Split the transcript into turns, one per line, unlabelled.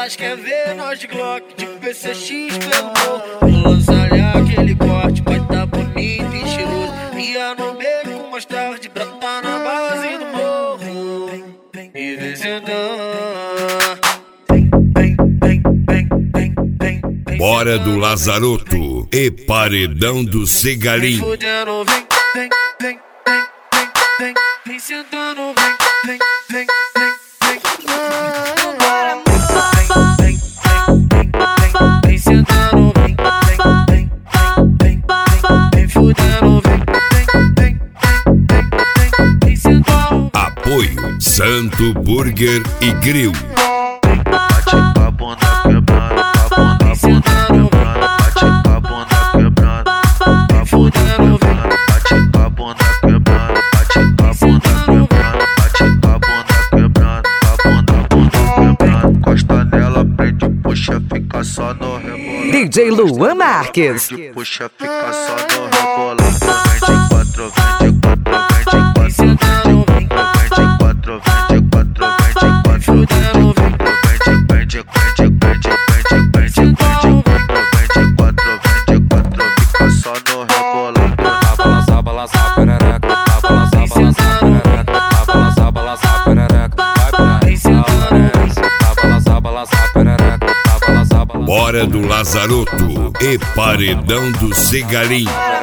elas querem ver nós de Glock, de PCX pelo morro. Vou lançar-lhe aquele corte, vai tá bonito e estiloso. Ia no beco com mostrar de brota na base do morro. E vem sentar.
Bora do Lazaroto e Paredão do Segalim.
Fudendo, vem sentando, vem sentando, vem fudendo, vem sentando.
Apoio Santo Burger e Grill.
Bate com a bunda quebrando, com a bunda quebrando. Bate com a bunda quebrando, com a bunda quebrando. Bate com a bunda quebrando, bate com a bunda quebrando. Bate com a bunda quebrando, com a bunda quebrando. Costa nela, prende, puxa, fica só no rebolado.
DJ Luan Marques.
Prende, puxa, fica só no rebolado. Vende quatro, vende quatro, vende quatro, vende quatro, vende quatro, vende quatro, vende quatro. Fica só no rebolado.
Balança, balança, perereca. Balança, balança, perereca. Balança, balança, perereca. Vai pra balança, balança, perereca. Balança, balança.
Bora do Lazaroto e Paredão do Segalim.